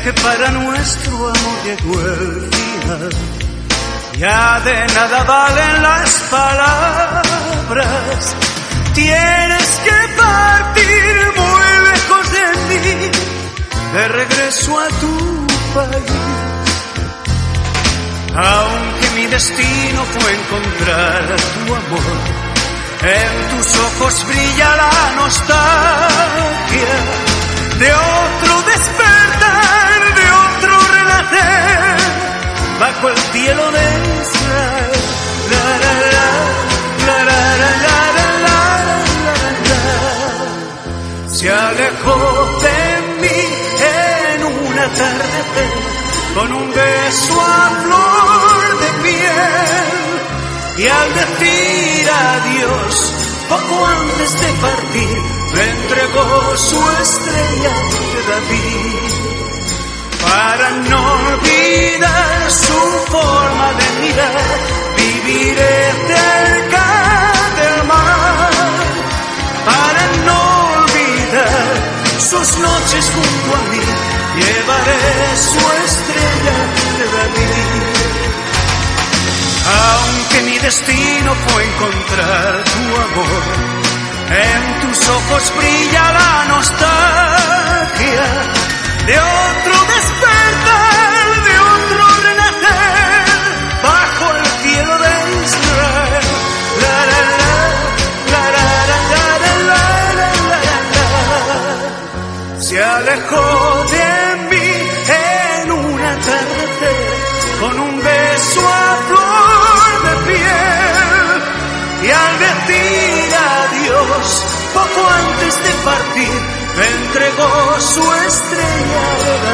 que para nuestro amor llegó el final. Ya de nada valen las palabras, tienes que partir muy lejos de mí, de regreso a tu país. Aunque mi destino fue encontrar tu amor, en tus ojos brilla la nostalgia de otro despertar, de otro renacer, bajo el cielo de Israel. La, la, la, la, la, la, la, la, la. Se alejó de mí en un atardecer, con un beso a flor de piel, y al decir adiós, poco antes de partir, me entregó su estrella de David. Para no olvidar su forma de mirar, viviré cerca del mar. Para no olvidar sus noches junto a mí, llevaré su estrella de David. Aunque mi destino fue encontrar tu amor, en tus ojos brilla la nostalgia de otro despertar, de otro renacer, bajo el cielo de Israel. La, la, la, la, la, la, la, la, la. Se alejó de mí en un atardecer, con un beso a flor de piel, y al decir adiós, poco antes de partir, me entregó su estrella de